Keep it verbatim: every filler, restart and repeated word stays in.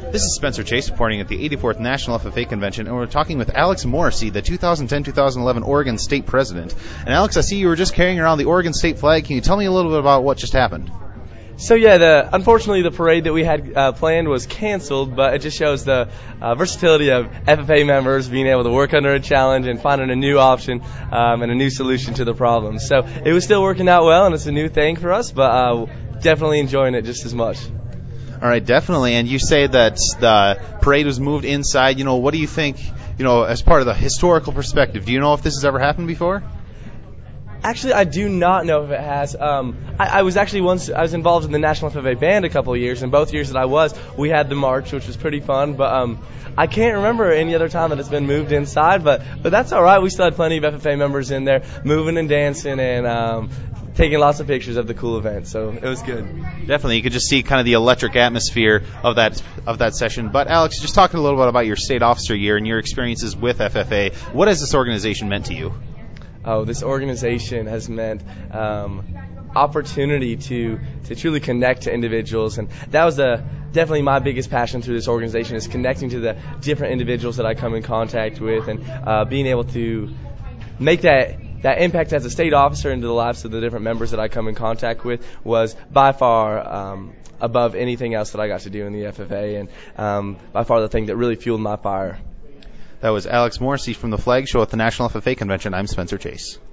This is Spencer Chase reporting at the eighty-fourth National F F A Convention, and we're talking with Alex Morrissey, the two thousand ten two thousand eleven Oregon State President. And Alex, I see you were just carrying around the Oregon State flag. Can you tell me a little bit about what just happened? So yeah, the, unfortunately the parade that we had uh, planned was canceled, but it just shows the uh, versatility of F F A members being able to work under a challenge and finding a new option um, and a new solution to the problem. So it was still working out well, and it's a new thing for us, but uh, definitely enjoying it just as much. All right, definitely. And you say that the parade was moved inside. You know, what do you think, you know, as part of the historical perspective, do you know if this has ever happened before? Actually, I do not know if it has. Um, I, I was actually once, I was involved in the National F F A Band a couple of years, and both years that I was, we had the march, which was pretty fun, but um, I can't remember any other time that it's been moved inside, but, but that's all right. We still had plenty of F F A members in there moving and dancing and um, taking lots of pictures of the cool event, so it was good. Definitely, you could just see kind of the electric atmosphere of that of that session. But Alex, just talking a little bit about your state officer year and your experiences with F F A, what has this organization meant to you? Oh, this organization has meant um, opportunity to to truly connect to individuals, and that was the definitely my biggest passion through this organization, is connecting to the different individuals that I come in contact with, and uh, being able to make that that impact as a state officer into the lives of the different members that I come in contact with was by far um, above anything else that I got to do in the F F A, and um, by far the thing that really fueled my fire. That was Alex Morrissey from the Flag Show at the National F F A Convention. I'm Spencer Chase.